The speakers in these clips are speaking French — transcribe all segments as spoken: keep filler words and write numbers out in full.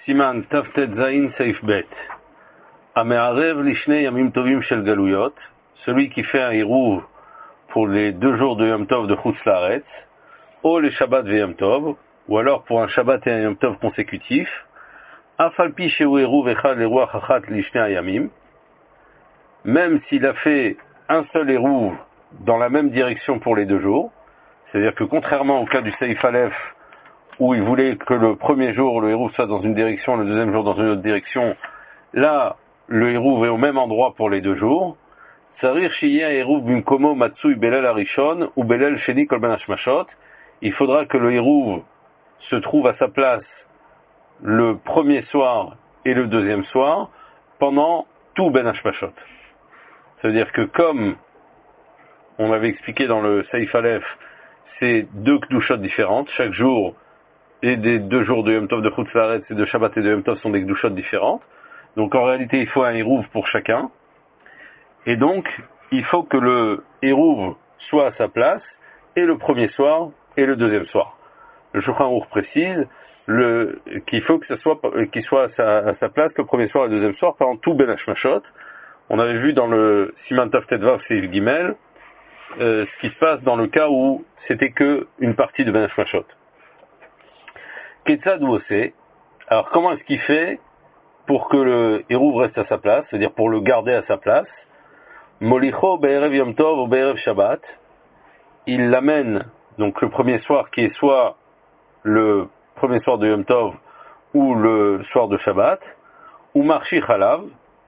Siman Taftet Zain Seif Bet. Ame'arev Lishnei Yamim Tovim Shel Galuyot. Celui qui fait un hirouv pour les deux jours de Yom Tov de Chutz Laaretz, ou les Shabbat ve Yom Tov, ou alors pour un Shabbat et un Yom Tov consécutif, Afalpi Sheu Hirouv Echad Leruach Achat Lishnei Yamim, même s'il a fait un seul hirouv dans la même direction pour les deux jours, c'est-à-dire que contrairement au cas du Seif Aleph, où il voulait que le premier jour le hirouv soit dans une direction, le deuxième jour dans une autre direction, là, le hirouv est au même endroit pour les deux jours. Tsarir shiya hirouv bimkomo matsui belel arishon ou belel sheni kol ben hashmashot. Il faudra que le hirouv se trouve à sa place le premier soir et le deuxième soir pendant tout ben hashmashot. Ça veut dire que comme on l'avait expliqué dans le Seif Aleph, c'est deux kdushot différentes. Chaque jour et des deux jours de Yom Tov de Chutz Laaretz et de Shabbat et de Yom Tov sont des kdushot différentes. Donc en réalité, il faut un hirouv pour chacun. Et donc, il faut que le hirouv soit à sa place, et le premier soir, et le deuxième soir. Le Shulchan Aruch précise le, qu'il faut que ce soit, qu'il soit à sa, à sa place le premier soir et le deuxième soir pendant tout Ben Hashmashot. On avait vu dans le Siman Taftet Vav Seif Gimel, euh, ce qui se passe dans le cas où c'était que une partie de Ben Hashmashot. Ketzad ou Ose. Alors comment est-ce qu'il fait pour que le hirouv reste à sa place, c'est-à-dire pour le garder à sa place? Molicho be'erev Yom Tov ou be'erev Shabbat, il l'amène donc le premier soir qui est soit le premier soir de Yom Tov ou le soir de Shabbat, ou marchi chalav,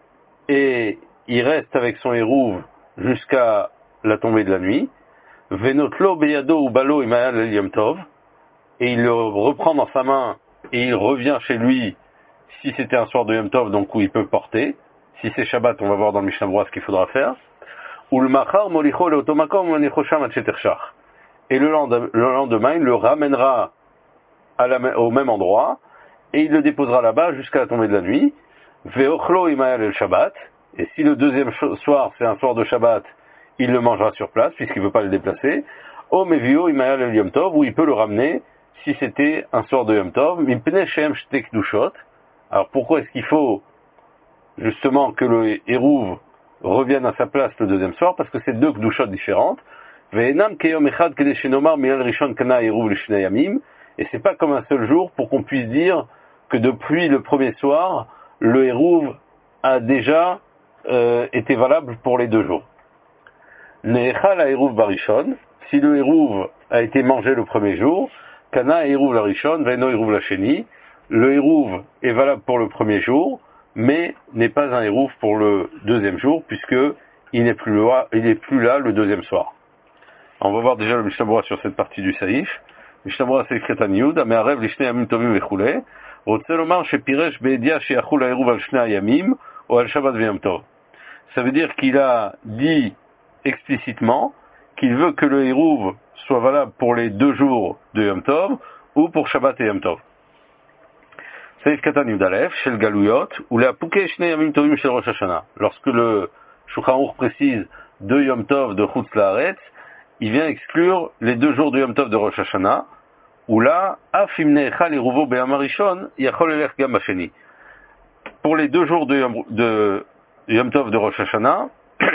et il reste avec son hirouv jusqu'à la tombée de la nuit. Venotlo beyado ou balo imayal el Yom Tov, et il le reprend dans sa main et il revient chez lui si c'était un soir de Yom Tov, donc où il peut porter. Si c'est Shabbat, on va voir dans le Mishnah Berurah ce qu'il faudra faire. Ou le machar molicho le otomakom manichosham atchetershach. Et le lendemain, il le ramènera à la, au même endroit et il le déposera là-bas jusqu'à la tombée de la nuit. Veochlo imayal el Shabbat. Et si le deuxième soir, c'est un soir de Shabbat, il le mangera sur place puisqu'il ne veut pas le déplacer. O mevio imayal el Yom Tov, où il peut le ramener si c'était un soir de Yom Tov. Mipnei shem shtek dushot. Alors pourquoi est-ce qu'il faut justement que le hirouv revienne à sa place le deuxième soir? Parce que c'est deux kdushot différentes. Ve'enam keyom echad kedei shenomar milal rishon kana hirouv lishnei yamim. Et c'est pas comme un seul jour pour qu'on puisse dire que depuis le premier soir, le hirouv a déjà euh, été valable pour les deux jours. Ne'echal hirouv barishon. Si le hirouv a été mangé le premier jour, kana hirouv la rishon, ve'eno hirouv la sheni. Le hirouv est valable pour le premier jour, mais n'est pas un hirouv pour le deuxième jour, puisque il n'est plus là, il n'est plus là le deuxième soir. On va voir déjà le Mishnah Berurah sur cette partie du Saïf. Mishnah Berurah c'est écrit à Niyud, Ame'arev lishnei yamim tovim vechulei, rotze lomar shepiresh be'edia sheyachul hirouv al shnei yamim ou al Shabbat ve'yom tov. Ça veut dire qu'il a dit explicitement qu'il veut que le hirouv soit valable pour les deux jours de Yom Tov ou pour Shabbat et Yom Tov. Seif Katan Yudalef, Shel Galuyot, ou la Pouke Shnei Yamim Tovim Shel Rosh Hashanah. Lorsque le Shulchan Aruch précise deux Yom Tov de Chutz Laaretz, il vient exclure les deux jours de Yom Tov de Rosh Hashanah, où là, Afim Ne'echal Hiruvo Be'am Harishon, Yachol Elech Gam Hasheni. Pour les deux jours de Yom, de Yom Tov de Rosh Hashanah,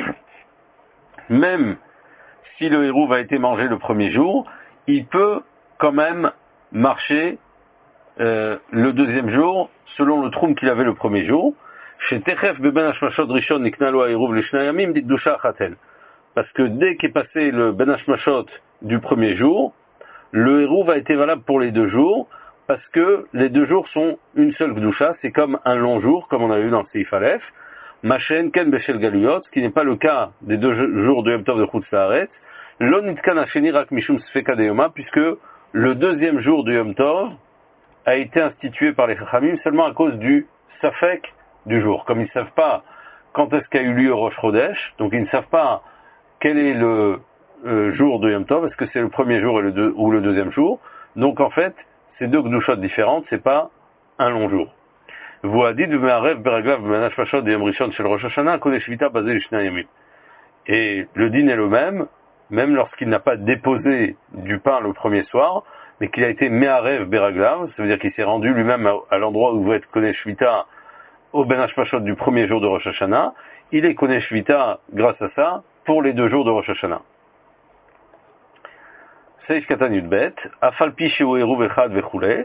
même si le hirouv a été mangé le premier jour, il peut quand même marcher Euh, le deuxième jour, selon le troum qu'il avait le premier jour, chez Techef Beben Hashmashot Rishon Niknalo Hirouv Lishnei Yamim Dikdusha Achatel. Parce que dès qu'est passé le Ben Hashmashot du premier jour, le hirouv a été valable pour les deux jours, parce que les deux jours sont une seule Kdusha, c'est comme un long jour, comme on a vu dans le Seif Aleph, Machen Ken Beshel Galuyot, ce qui n'est pas le cas des deux jours de Yom Tov de Chutz Laaretz, Lo Nitkan Hasheni Rak Mishum Sfeka de Yoma, puisque le deuxième jour de Yom Tov a été institué par les Chachamim seulement à cause du Safek du jour. Comme ils ne savent pas quand est-ce qu'a eu lieu Rosh Chodesh, donc ils ne savent pas quel est le euh, jour de Yom Tov, est-ce que c'est le premier jour et le deux, ou le deuxième jour. Donc en fait, c'est deux Kdushot différentes, c'est pas un long jour. Voadid v'me'arev beraglav v'menash mashot de Yom Rishon shel Rosh Hashanah kodesh vita basé lishnei yamim. Et le din est le même, même lorsqu'il n'a pas déposé du pain le premier soir, mais qu'il a été Me'arev Beraglav, ça veut dire qu'il s'est rendu lui-même à, à l'endroit où vous êtes Konesh Shvita au Ben Hashpashot du premier jour de Rosh Hashanah, il est Konesh Shvita grâce à ça pour les deux jours de Rosh Hashanah. Seif Katan Yudbet, Afalpi Sheu Eruv Echad Vechule.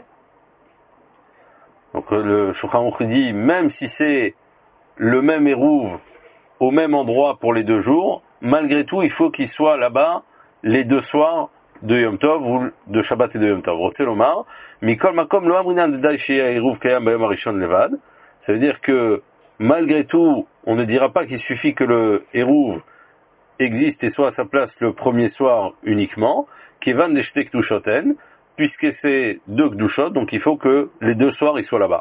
Donc le Shulchan Aruch dit, même si c'est le même Eruv au même endroit pour les deux jours, malgré tout, il faut qu'il soit là-bas les deux soirs de Yom Tov ou de Shabbat et de Yom Tov. Rotel Omar, Mikol Makom Lo Amrinan Dedai Shea Eruv Kayam Bayom Arishon Levad. Ça veut dire que, malgré tout, on ne dira pas qu'il suffit que le Eruv existe et soit à sa place le premier soir uniquement, Kevan Deshte Kdushoten, puisque c'est deux Kdushot, donc il faut que les deux soirs ils soient là-bas.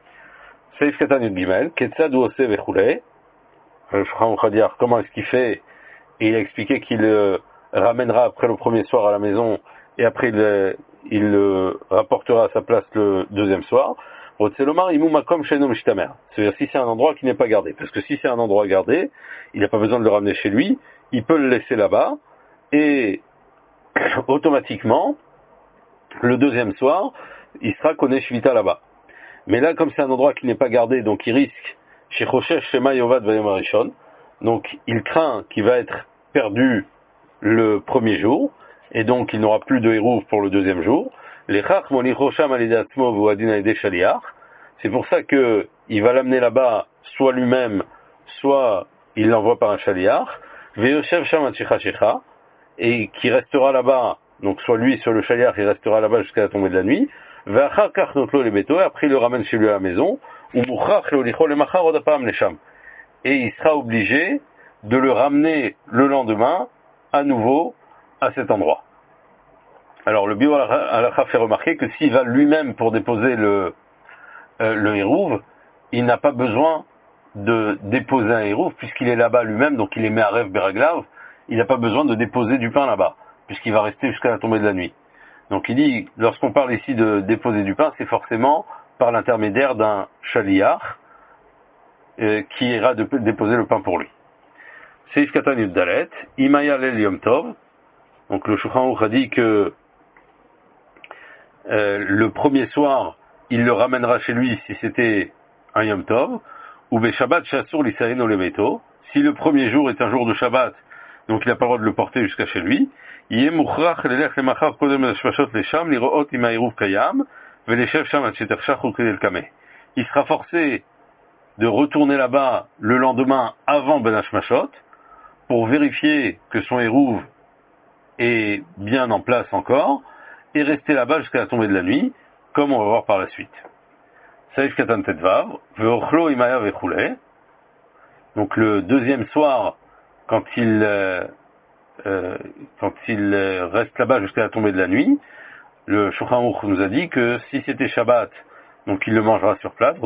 Seif Katan Yud Gimel, Ketzad Uose Vechule. Le Shulchan Aruch dit, comment est-ce qu'il fait? Et il a expliqué qu'il euh, ramènera après le premier soir à la maison, et après il, euh, il le rapportera à sa place le deuxième soir. Rotselomar Imou Makom Shenom Shtamer. C'est-à-dire si c'est un endroit qui n'est pas gardé. Parce que si c'est un endroit gardé, il n'a pas besoin de le ramener chez lui, il peut le laisser là-bas, et automatiquement, le deuxième soir, il sera Konesh Shvita là-bas. Mais là, comme c'est un endroit qui n'est pas gardé, donc il risque, chez Choshesh Shema Yovad Vayom Arishon, donc il craint qu'il va être perdu le premier jour, et donc il n'aura plus de Hérouv pour le deuxième jour. Les Chach Molichosham Alidatzmo Vuadin Alide Shaliach. C'est pour ça que il va l'amener là-bas, soit lui-même, soit il l'envoie par un Shaliach. Ve'yoshev Sham Shecha Shecha, et qui restera là-bas, donc soit lui, soit le Shaliach, il restera là-bas jusqu'à la tombée de la nuit. Ve'achar Kach Notlo le Beto, et après il le ramène chez lui à la maison. Ou Muchach le Licho le Machar Odapam Lesham. Et il sera obligé de le ramener le lendemain, à nouveau, à cet endroit. Alors, le Bio Halacha fait remarquer que s'il va lui-même pour déposer le, euh, le Hérouv, il n'a pas besoin de déposer un Hérouv, puisqu'il est là-bas lui-même, donc il est Me'arev Beraglav, il n'a pas besoin de déposer du pain là-bas, puisqu'il va rester jusqu'à la tombée de la nuit. Donc il dit, lorsqu'on parle ici de déposer du pain, c'est forcément par l'intermédiaire d'un Shaliach, euh, qui ira de, déposer le pain pour lui. Seif Katan Yud Dalet, Imaya Lel Yom Tov. Donc le Shulchan Aruch a dit que euh, le premier soir, il le ramènera chez lui si c'était un Yom Tov, ou Be Shabbat Shasur L'Israël Olemeto. Si le premier jour est un jour de Shabbat, donc il n'a pas le droit de le porter jusqu'à chez lui. Yeh Mukhrach Lelech Lemachar Kodem Shvashot Lesham Liroot Ima Eruv Kayam Veleshev Sham Ad Shetershach Ukedel Kameh. Il sera forcé de retourner là-bas le lendemain avant Ben Hashmashot pour vérifier que son Hérouv est bien en place encore et rester là-bas jusqu'à la tombée de la nuit, comme on va voir par la suite. Saïf Katan Tetvav, Veochlo Imaya Vechule. Donc le deuxième soir, quand il euh, euh, quand il reste là-bas jusqu'à la tombée de la nuit, le Shulchan Aruch nous a dit que si c'était Shabbat, donc il le mangera sur place.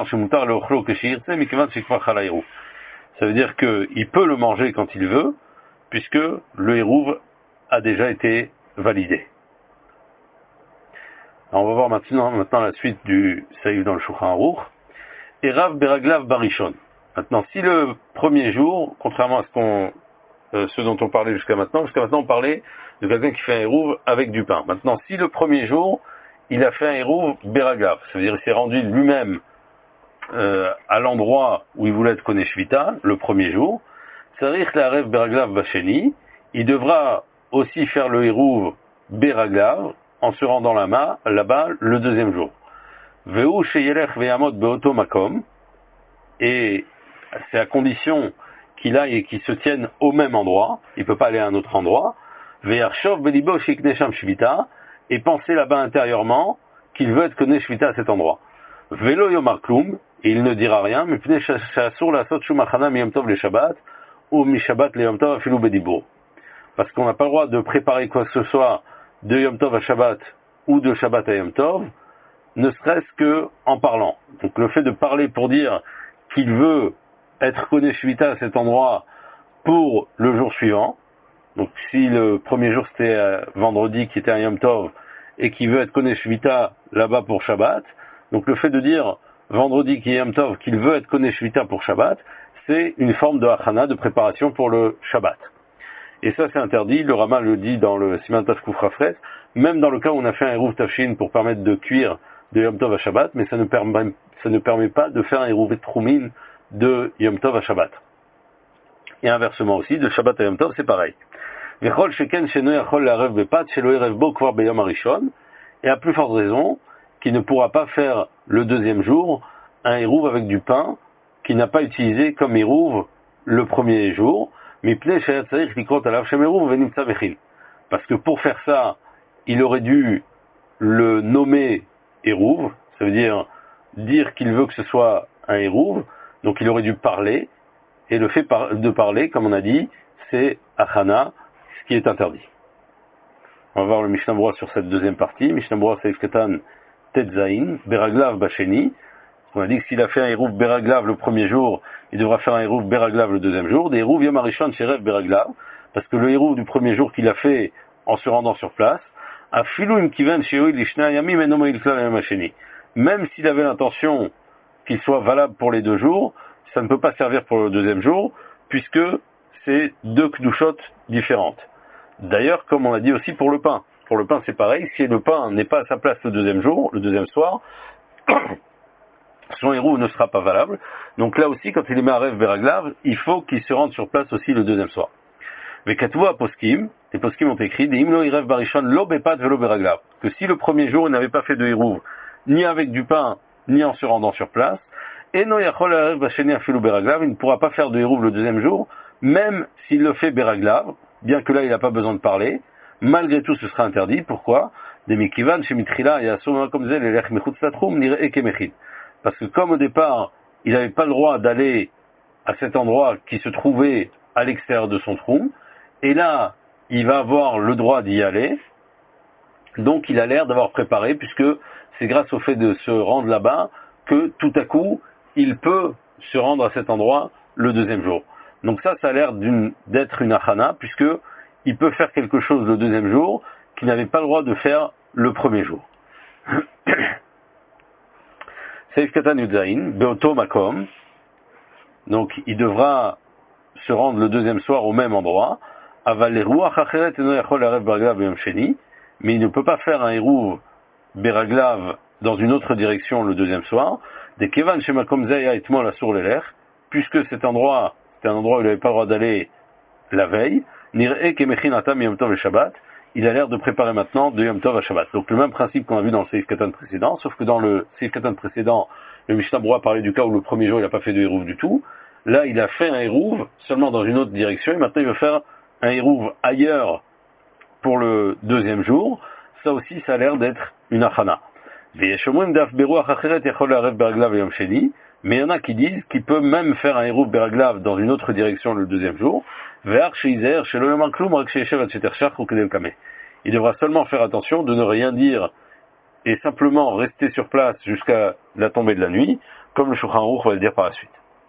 Ça veut dire qu'il peut le manger quand il veut, puisque le Hérouv a déjà été validé. Alors on va voir maintenant, maintenant la suite du Saïf dans le Shulchan Aruch. Erav Beraglav Barishon. Maintenant, si le premier jour, contrairement à ce, qu'on, euh, ce dont on parlait jusqu'à maintenant, jusqu'à maintenant on parlait de quelqu'un qui fait un Hérouv avec du pain. Maintenant, si le premier jour, il a fait un Hérouv Beraglav, ça veut dire qu'il s'est rendu lui-même euh, à l'endroit où il voulait être Konesh Shvita, le premier jour, Tzarich La'arev Beraglav Basheni, il devra aussi faire le Hérouv Beraglav en se rendant là-bas, là-bas le deuxième jour. Veu Sheyelech Veyamot Beoto Makom, et c'est à condition qu'il aille et qu'il se tienne au même endroit, il ne peut pas aller à un autre endroit, Veyarshov Belibo Shiknesham Shvita, et penser là-bas intérieurement qu'il veut être Konesh Shvita à cet endroit. Velo Yomar Klum, et il ne dira rien, mais Pnei Shasur la Sot Shumachana mi Yom Tov le Shabbat, ou mi Shabbat le Yom Tov afilu bedibur. Parce qu'on n'a pas le droit de préparer quoi que ce soit de Yom Tov à Shabbat, ou de Shabbat à Yom Tov, ne serait-ce que en parlant. Donc le fait de parler pour dire qu'il veut être Konesh Shvita à cet endroit pour le jour suivant, donc si le premier jour c'était euh, vendredi qui était un Yom Tov et qu'il veut être Konesh Shvita là-bas pour Shabbat, donc le fait de dire vendredi qui est Yom Tov qu'il veut être Konesh Shvita pour Shabbat, c'est une forme de hachana, de préparation pour le Shabbat. Et ça c'est interdit, le Rama le dit dans le Siman Taf Kuf Rafres, même dans le cas où on a fait un Eruv Tafshin pour permettre de cuire de Yom Tov à Shabbat, mais ça ne permet, ça ne permet pas de faire un Eruv Troumin de Yom Tov à Shabbat. Et inversement aussi, de Shabbat à Yom Tov, c'est pareil. Et à plus forte raison, qu'il ne pourra pas faire le deuxième jour un Eruv avec du pain qui n'a pas utilisé comme Eruv le premier jour, parce que pour faire ça, il aurait dû le nommer Eruv, ça veut dire dire qu'il veut que ce soit un Eruv, donc il aurait dû parler, et le fait de parler, comme on a dit, c'est Achana, ce qui est interdit. On va voir le Mishnah Berurah sur cette deuxième partie. Mishnah Berurah Seif Katan Tetzain, Beraglav Basheni. On a dit que s'il a fait un Eruv Beraglav le premier jour, il devra faire un Eruv Beraglav le deuxième jour. Des Eruv Yom Harishon Sherev Beraglav, parce que le Eruv du premier jour qu'il a fait en se rendant sur place, Afilu Im Kiven Sheoil Lishna Yamim Enomo Ilkla Yom Hasheni. Même s'il avait l'intention qu'il soit valable pour les deux jours, ça ne peut pas servir pour le deuxième jour, puisque c'est deux Kdushot différentes. D'ailleurs, comme on a dit aussi pour le pain. Pour le pain, c'est pareil. Si le pain n'est pas à sa place le deuxième jour, le deuxième soir, son Eruv ne sera pas valable. Donc là aussi, quand il est mis à Rêve Beraglav, il faut qu'il se rende sur place aussi le deuxième soir. Mais Katouva Poskim, les Poskim ont écrit, des Imlo Irev Barishon Lo Bepat Velo Beraglav, que si le premier jour il n'avait pas fait de Eruv, ni avec du pain, ni en se rendant sur place, et No Yachol Irev Basheni Afilu Beraglav, il ne pourra pas faire de Eruv le deuxième jour, même s'il le fait Beraglav, bien que là il n'a pas besoin de parler, malgré tout ce sera interdit. Pourquoi? Des Mikivan, chez Mitrila, et Asoma comme Zel, et Lech Mechutz Latrum, Nire Ekemechin. Parce que comme au départ, il n'avait pas le droit d'aller à cet endroit qui se trouvait à l'extérieur de son trou, et là, il va avoir le droit d'y aller, donc il a l'air d'avoir préparé, puisque c'est grâce au fait de se rendre là-bas que tout à coup, il peut se rendre à cet endroit le deuxième jour. Donc ça, ça a l'air d'une, d'être une achana, puisque il peut faire quelque chose le deuxième jour qu'il n'avait pas le droit de faire le premier jour. Seif Katan Yudzaïn, Beoto Makom, donc il devra se rendre le deuxième soir au même endroit, Aval Ruach Acheret Eno Yachol Arev Beraglav Yom Sheni, mais il ne peut pas faire un Eruv Beraglav dans une autre direction le deuxième soir, de Kevan Shemakom Zaya Etmol Asur Lelech, puisque cet endroit, c'est un endroit où il n'avait pas le droit d'aller la veille, Nir'e Kemechin Atam Yom Tov et Shabbat, il a l'air de préparer maintenant de Yom Tov à Shabbat. Donc le même principe qu'on a vu dans le Seif Katan précédent, sauf que dans le Seif Katan précédent, le Mishnah Berurah parlait du cas où le premier jour il n'a pas fait de Eruv du tout. Là, il a fait un Eruv seulement dans une autre direction, et maintenant il veut faire un Eruv ailleurs pour le deuxième jour. Ça aussi, ça a l'air d'être une achana. Mais il y en a qui disent qu'il peut même faire un Eruv Beraglav dans une autre direction le deuxième jour. Il devra seulement faire attention de ne rien dire et simplement rester sur place jusqu'à la tombée de la nuit, comme le Shulchan Aruch va le dire par la suite.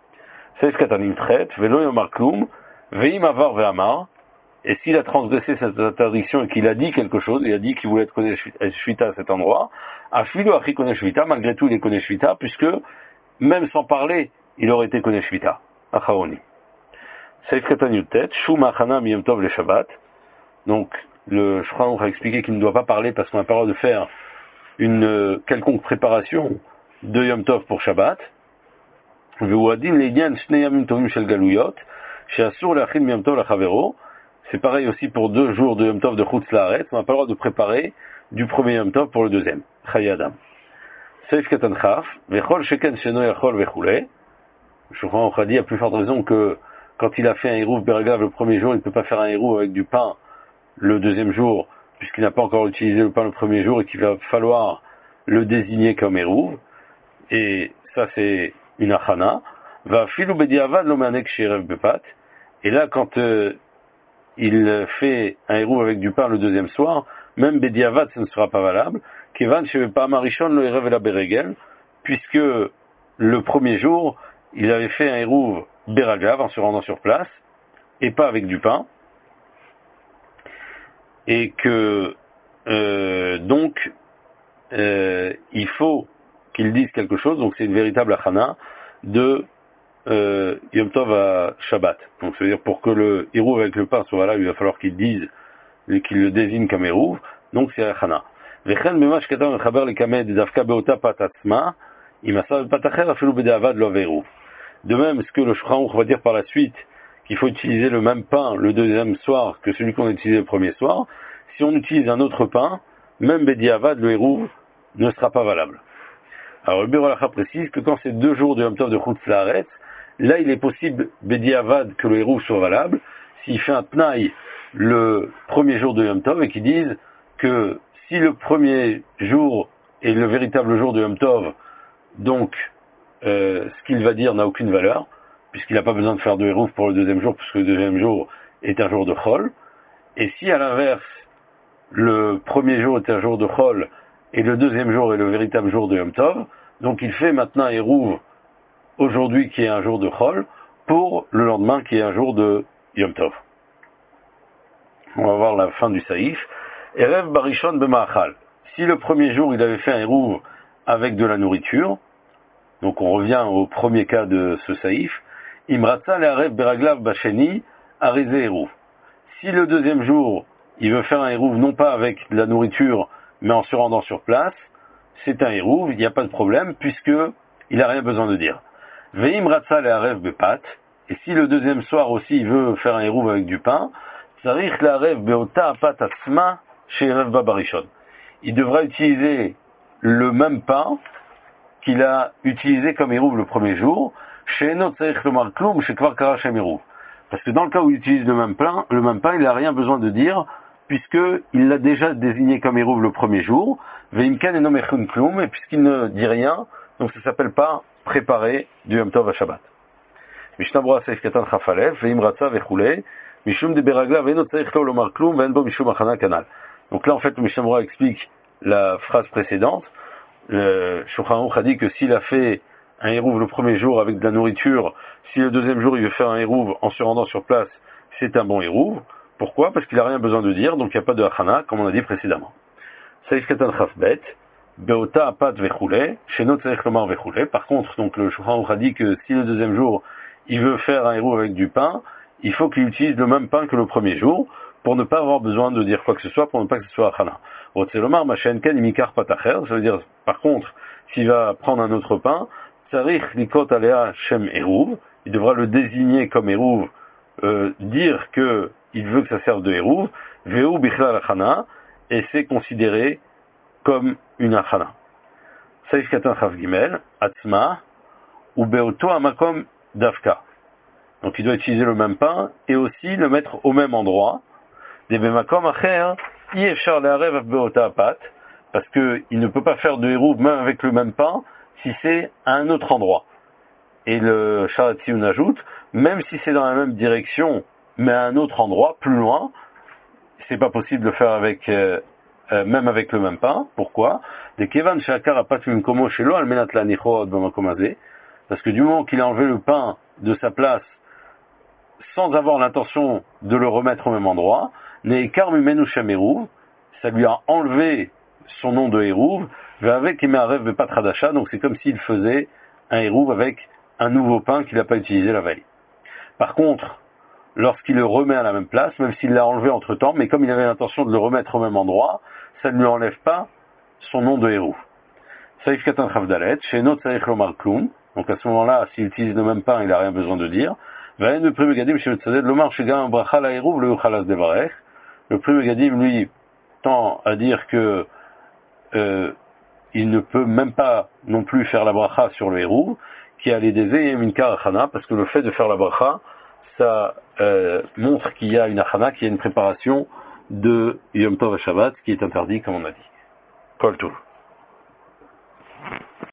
Et s'il a transgressé cette interdiction et qu'il a dit quelque chose, il a dit qu'il voulait être connaît Shvita à cet endroit, Afilu Achi connaît Shvita, malgré tout il est connaît Shvita, puisque même sans parler, il aurait été connaît Shvita. Achaoni. Seif Katan Yutet, Shum Achana Miyom Tov le Shabbat. Donc, le Shulchan a expliqué qu'il ne doit pas parler parce qu'on n'a pas le droit de faire une euh, quelconque préparation de Yom Tov pour Shabbat. V'uadin le'inyan shnei yamim tovim shel galuyot, she'asur le'achil miyom tov lachavero. C'est pareil aussi pour deux jours de Yom Tov de Chutz La'aretz. On n'a pas le droit de préparer du premier Yom Tov pour le deuxième. Chaye Adam. Seif Katan Chaf, v'chol sheken sheno yachol v'chulei. Le Shulchan a dit à plus forte raison que quand il a fait un Eruv Beraglav le premier jour, il ne peut pas faire un Eruv avec du pain le deuxième jour, puisqu'il n'a pas encore utilisé le pain le premier jour et qu'il va falloir le désigner comme Eruv. Et ça, c'est une achana. Va filou bediavad lo manek sherev bepat. Et là, quand euh, il fait un Eruv avec du pain le deuxième soir, même bediavad, ça ne sera pas valable. Kevan sheve pa marishon lo erev la beregel, puisque le premier jour, il avait fait un Eruv Beraglav en se rendant sur place, et pas avec du pain, et que euh, donc euh, il faut qu'il dise quelque chose, donc c'est une véritable achana de euh, Yom Tov à Shabbat. Donc c'est-à-dire pour que le Eruv avec le pain soit là, il va falloir qu'il dise, qu'il le désigne comme Eruv. donc c'est achana. Vechen memash katan mechaber lekamed davka beota pat atzma, imasa pat acher afilu bedeavad lo averu. De même, ce que le Shulchan Aruch va dire par la suite, qu'il faut utiliser le même pain le deuxième soir que celui qu'on a utilisé le premier soir, si on utilise un autre pain, même Bediavad, le hérouv, ne sera pas valable. Alors le Bérolacha précise que quand c'est deux jours de Yom Tov de Chutz Laaretz, là il est possible Bediavad que le hérouv soit valable, s'il fait un tnaï le premier jour de Yom Tov et qu'ils disent que si le premier jour est le véritable jour de Yom Tov, donc euh, ce qu'il va dire n'a aucune valeur, puisqu'il n'a pas besoin de faire de hérouv pour le deuxième jour, puisque le deuxième jour est un jour de chol. Et si à l'inverse, le premier jour est un jour de chol, et le deuxième jour est le véritable jour de Yom Tov, donc il fait maintenant hérouv aujourd'hui qui est un jour de chol, pour le lendemain qui est un jour de Yom Tov. On va voir la fin du saïf. Erev barishon b'ma'achal. Si le premier jour il avait fait un hérouv avec de la nourriture, donc on revient au premier cas de ce saïf, Imratza le'arev beraglav basheni arizé hérouv. Si le deuxième jour, il veut faire un hérouv non pas avec de la nourriture, mais en se rendant sur place, c'est un hérouv, il n'y a pas de problème, puisque il n'a rien besoin de dire. Ve'imratza le'arev bepat, et si le deuxième soir aussi il veut faire un hérouv avec du pain, tzarich le'arev beota apat atzma she'erev babarishon. Il devra utiliser le même pain qu'il a utilisé comme hérouv le premier jour, she'eno tzarich lomar klum she'kvar kara shem hérouv. Parce que dans le cas où il utilise le même pain, le même pain, il n'a rien besoin de dire, puisqu'il l'a déjà désigné comme hérouv le premier jour, ve'imkan eno mechun klum, et puisqu'il ne dit rien, donc ça s'appelle pas préparer du Yom Tov à Shabbat. Mishnah Berurah Seif Katan Chafalef, ve'im ratza ve'chulei, mishum de beragla ve'eno tzarich lo lomar klum, ve'en bo mishum achana kanal. Donc là, en fait, le Mishnah Berurah explique la phrase précédente. Le Shulchan Aruch a dit que s'il a fait un hérouv le premier jour avec de la nourriture, si le deuxième jour il veut faire un hérouv en se rendant sur place, c'est un bon hérouv. Pourquoi? Parce qu'il n'a rien besoin de dire, donc il n'y a pas de hachana, comme on a dit précédemment. Saïf katan chafbet, beota apat vechule, shenot tzarich lomar vechule. Par contre, donc le Shulchan Aruch a dit que si le deuxième jour il veut faire un hérouv avec du pain, il faut qu'il utilise le même pain que le premier jour, pour ne pas avoir besoin de dire quoi que ce soit, pour ne pas que ce soit hachana. Otzelomar machenken imikar patacher, ça veut dire, par contre, s'il va prendre un autre pain, tzarich likot alea shem hérouv, il devra le désigner comme hérouv, euh, dire que il veut que ça serve de hérouv, veu bichlal achana, et c'est considéré comme une achana. Saïf katan chaf gimel, atzma, ou beoto amakom davka. Donc il doit utiliser le même pain, et aussi le mettre au même endroit, des bemakom acher, yefshar le'arev beota apat, parce que il ne peut pas faire de hérouv même avec le même pain, si c'est à un autre endroit. Et le Sharatziun ajoute, même si c'est dans la même direction, mais à un autre endroit, plus loin, c'est pas possible de faire avec, euh, euh, même avec le même pain. Pourquoi? Des kevan shakar apat mimkomo shelo al menat lanicho b'makom hazeh, parce que du moment qu'il a enlevé le pain de sa place, sans avoir l'intention de le remettre au même endroit, ne'ekar mimenu shem hérouv, ça lui a enlevé son nom de hérouv, avec ime'arev bepat hadasha, donc c'est comme s'il faisait un hérouv avec un nouveau pain qu'il n'a pas utilisé la veille. Par contre, lorsqu'il le remet à la même place, même s'il l'a enlevé entre temps, mais comme il avait l'intention de le remettre au même endroit, ça ne lui enlève pas son nom de hérouv. Saïf katan chavdalet, she'eno tzarich lomar klum, donc à ce moment-là, s'il utilise le même pain, il n'a rien besoin de dire. Ve'en le prix Megadim shemetzaded lomar shegam bracha la hérouv le yuchalas devarech. Le prix Megadim, lui, tend à dire que euh, il ne peut même pas non plus faire la bracha sur le hérouv, qui a les désés et minkar achana, parce que le fait de faire la bracha, ça euh, montre qu'il y a une achana, qu'il y a une préparation de Yom Tov à Shabbat, ce qui est interdit, comme on a dit. Kol Tov.